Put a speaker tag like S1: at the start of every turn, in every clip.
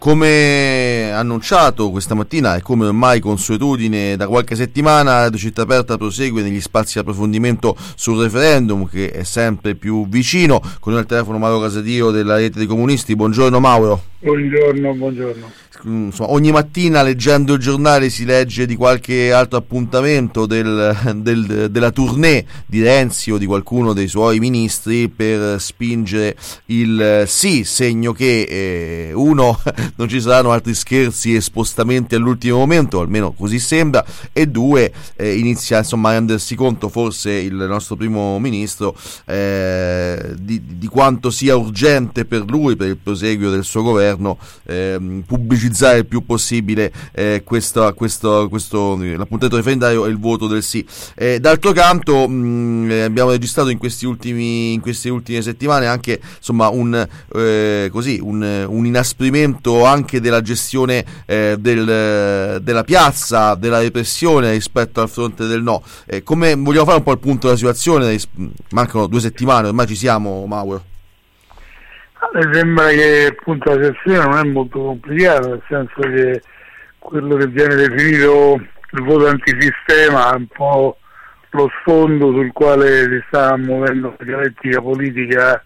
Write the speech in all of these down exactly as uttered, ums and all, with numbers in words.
S1: Come annunciato questa mattina e come ormai consuetudine da qualche settimana, Radio Città Aperta prosegue negli spazi di approfondimento sul referendum, che è sempre più vicino. Con il telefono Mauro Casadio della Rete dei Comunisti. Buongiorno Mauro.
S2: Buongiorno, buongiorno.
S1: Insomma, ogni mattina leggendo il giornale si legge di qualche altro appuntamento del, del, della tournée di Renzi o di qualcuno dei suoi ministri per spingere il sì, segno che eh, uno, non ci saranno altri scherzi e spostamenti all'ultimo momento, almeno così sembra, e due, eh, inizia insomma a rendersi conto forse il nostro primo ministro eh, di, di quanto sia urgente per lui, per il proseguio del suo governo, eh, pubblicizzare il più possibile eh, questo, questo, questo, l'appuntamento referendario e il voto del sì. Eh, d'altro canto mh, abbiamo registrato in questi ultimi in queste ultime settimane anche insomma un eh, così un, un inasprimento anche della gestione eh, del, della piazza, della repressione rispetto al fronte del no. Eh, come vogliamo fare un po' il punto della situazione? Mancano due settimane, ormai ci siamo, Mauro.
S2: Mi sembra che appunto la situazione non è molto complicata, nel senso che quello che viene definito il voto antisistema è un po' lo sfondo sul quale si sta muovendo la dialettica politica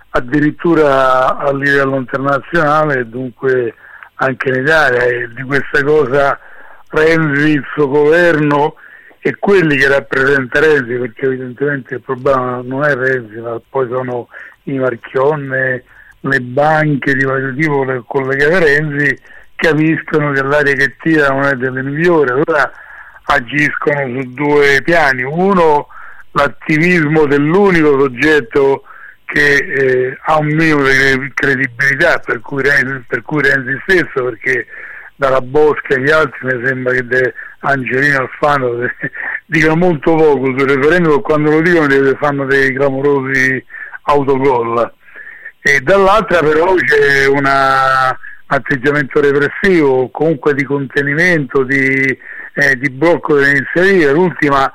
S2: addirittura a livello internazionale e dunque anche in Italia, e di questa cosa Renzi, il suo governo e quelli che rappresenta Renzi, perché evidentemente il problema non è Renzi ma poi sono i Marchionne, le banche di vario tipo collegate a Renzi, capiscono che l'aria che tira non è delle migliori, allora agiscono su due piani: uno, l'attivismo dell'unico soggetto che eh, ha un minimo di credibilità, per cui Renzi, per cui Renzi stesso, perché dalla Bosca agli altri mi sembra che De Angelino Alfano dicano molto poco sul referendum, quando lo dicono fanno dei clamorosi autogol. E dall'altra però c'è un atteggiamento repressivo, comunque di contenimento, di, eh, di blocco delle iniziative. L'ultima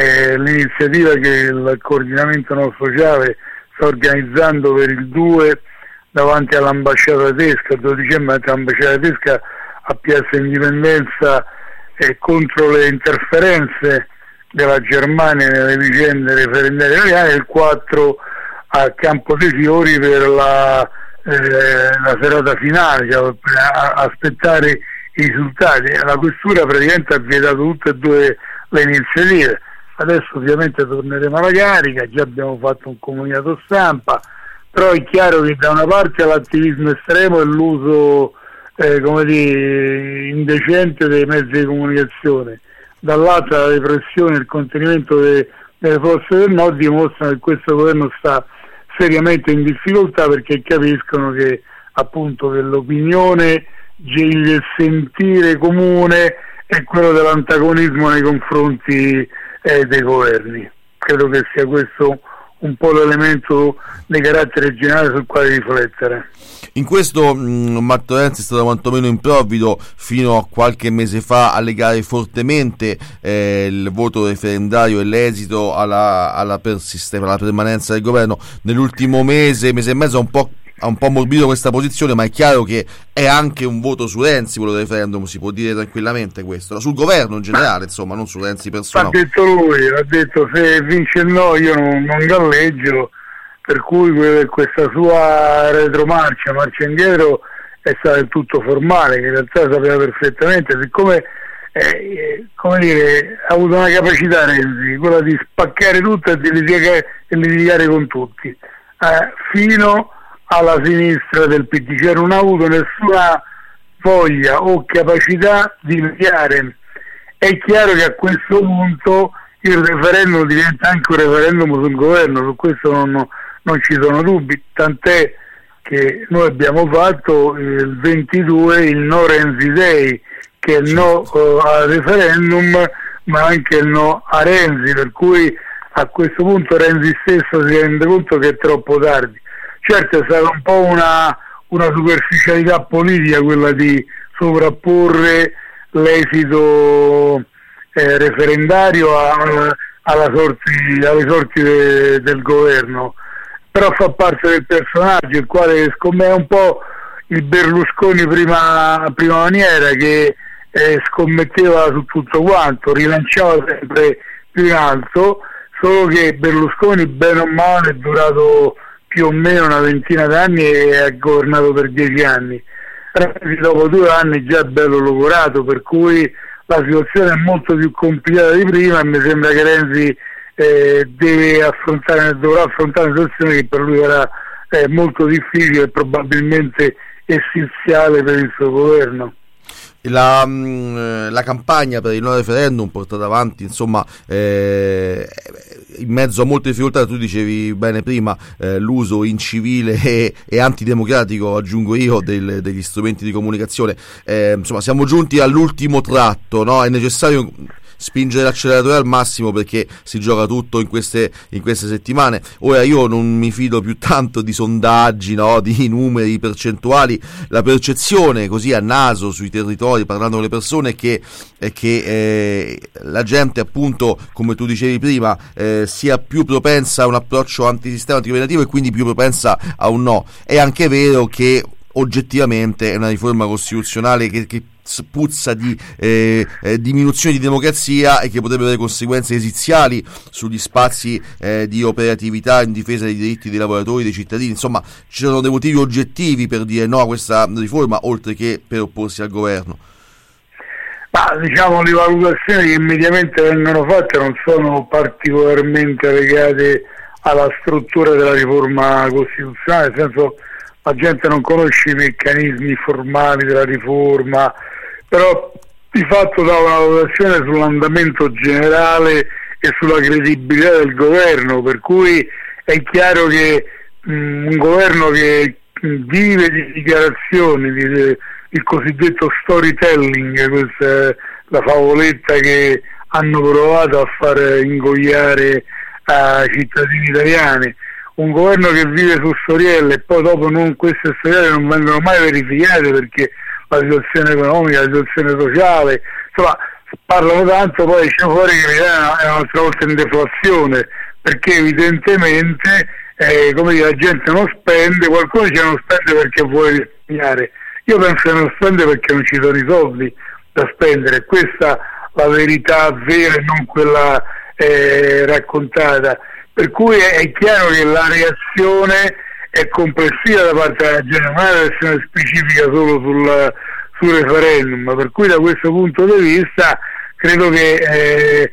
S2: è l'iniziativa che il coordinamento no sociale sta organizzando per il due davanti all'ambasciata tedesca, il due dicembre all'ambasciata tedesca a Piazza Indipendenza, eh, contro le interferenze della Germania nelle vicende referendarie italiane, il quattro a Campo dei Fiori per la, eh, la serata finale, cioè per aspettare i risultati. La questura praticamente ha vietato tutte e due le iniziative. Adesso ovviamente torneremo alla carica, già abbiamo fatto un comunicato stampa, però è chiaro che da una parte l'attivismo estremo e l'uso eh, come dire, indecente dei mezzi di comunicazione, dall'altra la repressione e il contenimento dei delle forze del no dimostrano che questo governo sta seriamente in difficoltà, perché capiscono che appunto che l'opinione, il sentire comune è quello dell'antagonismo nei confronti eh, dei governi. Credo che sia questo un po' l'elemento di carattere generale sul quale riflettere.
S1: In questo mh, Matteo Renzi è stato quantomeno improvvido fino a qualche mese fa a legare fortemente eh, il voto referendario e l'esito alla, alla persistenza, alla permanenza del governo. Nell'ultimo mese, mese e mezzo ha un po' ha un po' morbito questa posizione, ma è chiaro che è anche un voto su Renzi quello del referendum, si può dire tranquillamente questo, sul governo in generale, insomma, non su Renzi personale.
S2: Ha detto lui, ha detto se vince il no io non, non galleggio, per cui questa sua retromarcia, marcia indietro, è stata del tutto formale, che in realtà sapeva perfettamente, siccome eh, come dire, ha avuto una capacità Renzi, quella di spaccare tutto e di litigare, e litigare con tutti, eh, fino alla sinistra del P D, cioè non ha avuto nessuna voglia o capacità di litigare. È chiaro che a questo punto il referendum diventa anche un referendum sul governo, su questo non, non ci sono dubbi, tant'è che noi abbiamo fatto il ventidue il no Renzi Day, che è il no uh, al referendum ma anche il no a Renzi, per cui a questo punto Renzi stesso si rende conto che è troppo tardi. Certo è stata un po' una, una superficialità politica quella di sovrapporre l'esito eh, referendario a, alla sorti, alle sorti de, del governo, però fa parte del personaggio, il quale è un po' il Berlusconi prima, prima maniera, che eh, scommetteva su tutto quanto, rilanciava sempre più in alto, solo che Berlusconi bene o male è durato più o meno una ventina d'anni e ha governato per dieci anni. Renzi dopo due anni già è bello logorato, per cui la situazione è molto più complicata di prima e mi sembra che Renzi eh, deve affrontare, dovrà affrontare una situazione che per lui era eh, molto difficile e probabilmente essenziale per il suo governo.
S1: La, la campagna per il no referendum portata avanti, insomma, eh, in mezzo a molte difficoltà. Tu dicevi bene prima eh, l'uso incivile e, e antidemocratico, aggiungo io, del, degli strumenti di comunicazione. Eh, insomma, siamo giunti all'ultimo tratto, no? È necessario spingere l'acceleratore al massimo perché si gioca tutto in queste, in queste settimane. Ora io non mi fido più tanto di sondaggi, no? Di numeri percentuali. La percezione così a naso sui territori, parlando con le persone, è che, è che eh, la gente, appunto, come tu dicevi prima, eh, sia più propensa a un approccio antisistema, antigovernativo, e quindi più propensa a un no. È anche vero che oggettivamente è una riforma costituzionale che, che puzza di eh, eh, diminuzione di democrazia e che potrebbe avere conseguenze esiziali sugli spazi eh, di operatività in difesa dei diritti dei lavoratori, dei cittadini. Insomma, ci sono dei motivi oggettivi per dire no a questa riforma, oltre che per opporsi al governo.
S2: Ma diciamo, le valutazioni che mediamente vengono fatte non sono particolarmente legate alla struttura della riforma costituzionale, nel senso, la gente non conosce i meccanismi formali della riforma, però di fatto dà una valutazione sull'andamento generale e sulla credibilità del governo, per cui è chiaro che mh, un governo che vive di dichiarazioni, di, di, il cosiddetto storytelling, questa è la favoletta che hanno provato a far ingoiare ai cittadini italiani, un governo che vive su storielle e poi dopo non, queste storielle non vengono mai verificate perché la situazione economica, la situazione sociale, insomma, parlano tanto, poi esce fuori che l'Italia è un'altra volta in deflazione, perché evidentemente eh, come dire, la gente non spende, qualcuno dice non spende perché vuole risparmiare, io penso che non spende perché non ci sono i soldi da spendere, questa è la verità vera e non quella eh, raccontata. Per cui è chiaro che la reazione è complessiva da parte della gente, non è una reazione specifica solo sul, sul referendum, per cui da questo punto di vista credo che eh,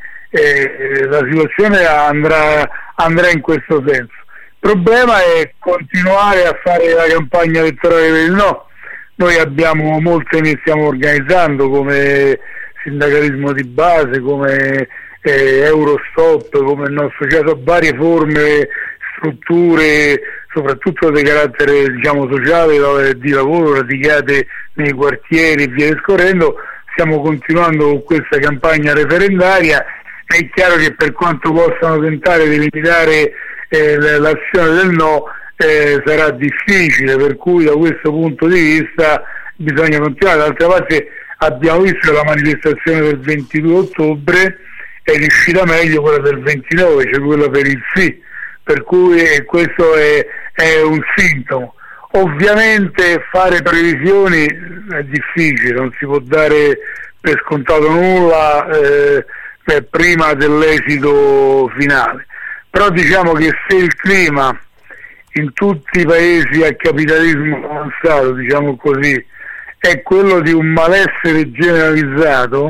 S2: eh, la situazione andrà, andrà in questo senso. Il problema è continuare a fare la campagna elettorale per il no. Noi abbiamo molte, ne stiamo organizzando come sindacalismo di base, come Eh, Eurostop, come il nostro caso, varie forme, strutture, soprattutto di carattere, diciamo, sociale, di lavoro, radicate nei quartieri e via discorrendo. Stiamo continuando con questa campagna referendaria. È chiaro che per quanto possano tentare di limitare eh, l'azione del no eh, sarà difficile, per cui da questo punto di vista bisogna continuare. D'altra parte abbiamo visto la manifestazione del ventidue ottobre è riuscita meglio quella del ventinove, cioè quella per il sì, per cui questo è, è un sintomo. Ovviamente fare previsioni è difficile, non si può dare per scontato nulla eh, per prima dell'esito finale, però diciamo che se il clima in tutti i paesi a capitalismo avanzato, diciamo così, è quello di un malessere generalizzato,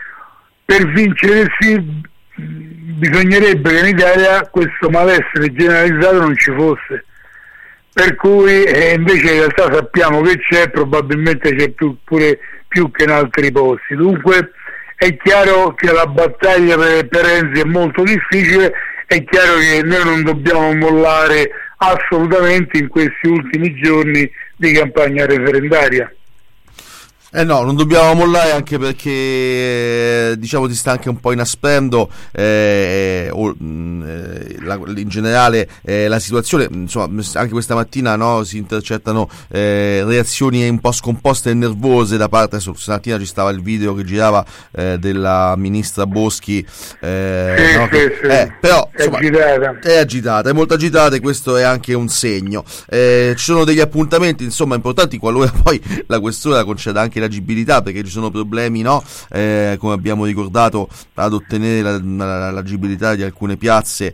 S2: per vincere sì bisognerebbe che in Italia questo malessere generalizzato non ci fosse, per cui eh, invece in realtà sappiamo che c'è, probabilmente c'è più, pure più che in altri posti. Dunque è chiaro che la battaglia per, per Renzi è molto difficile, è chiaro che noi non dobbiamo mollare assolutamente in questi ultimi giorni di campagna referendaria.
S1: Eh no, non dobbiamo mollare, anche perché diciamo si sta anche un po' inasprendo eh, o, eh, la, in generale eh, la situazione, insomma anche questa mattina no, si intercettano eh, reazioni un po' scomposte e nervose da parte, adesso stamattina ci stava il video che girava eh, della ministra Boschi eh,
S2: sì,
S1: no,
S2: sì,
S1: che,
S2: sì.
S1: Eh, però
S2: è,
S1: insomma,
S2: agitata.
S1: è agitata, è molto agitata, e questo è anche un segno. Eh, ci sono degli appuntamenti insomma importanti qualora poi la questura conceda anche l'agibilità, perché ci sono problemi, no? Eh, come abbiamo ricordato, ad ottenere la, la, l'agibilità di alcune piazze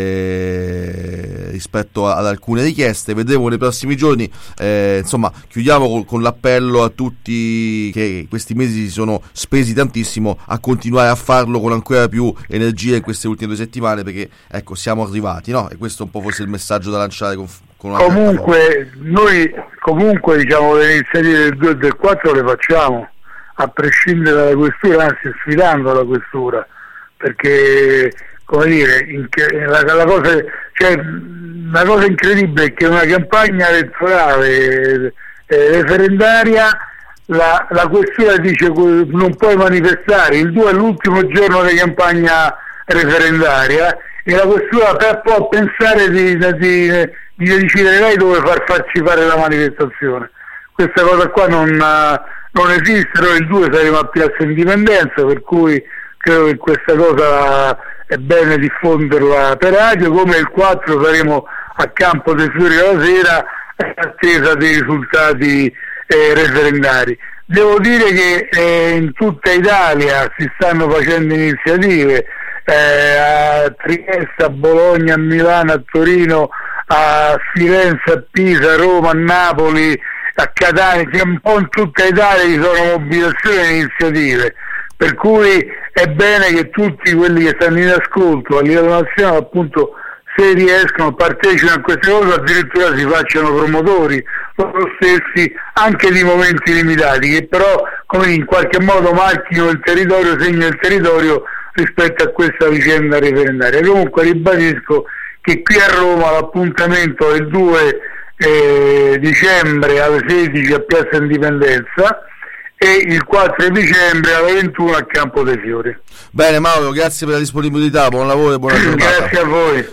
S1: eh, rispetto a, ad alcune richieste. Vedremo nei prossimi giorni. Eh, insomma, chiudiamo con, con l'appello a tutti che questi mesi si sono spesi tantissimo a continuare a farlo con ancora più energia in queste ultime due settimane, perché ecco siamo arrivati, no? E questo è un po' forse il messaggio da lanciare con, con una
S2: comunque noi comunque diciamo le iniziative del due e del quattro le facciamo a prescindere dalla questura, anzi sfidando la questura, perché come dire in che, la, la cosa cioè la cosa incredibile è che una campagna elettorale eh, referendaria la, la questura dice non puoi manifestare, il due è l'ultimo giorno di campagna referendaria e la questura può pensare di, di, di decidere lei dove far farci fare la manifestazione. Questa cosa qua non, non esiste. Noi il due saremo a Piazza Indipendenza, per cui credo che questa cosa è bene diffonderla per radio, come il quattro saremo a Campo dei Fiori la sera in attesa dei risultati eh, referendari. Devo dire che eh, in tutta Italia si stanno facendo iniziative, eh, a Trieste, a Bologna, a Milano, a Torino, a Firenze, a Pisa, a Roma, a Napoli, a Catania, che un po' in tutta Italia ci sono mobilitazioni e iniziative, per cui è bene che tutti quelli che stanno in ascolto a livello nazionale, appunto, se riescono, partecipino a queste cose, addirittura si facciano promotori loro stessi anche di momenti limitati, che però come in qualche modo marchino il territorio, segnino il territorio rispetto a questa vicenda referendaria. Comunque ribadisco che qui a Roma l'appuntamento è il due eh, dicembre alle sedici a Piazza Indipendenza e il quattro dicembre alle ventuno a Campo dei Fiori.
S1: Bene Mauro, grazie per la disponibilità, buon lavoro e buona giornata.
S2: Grazie a voi.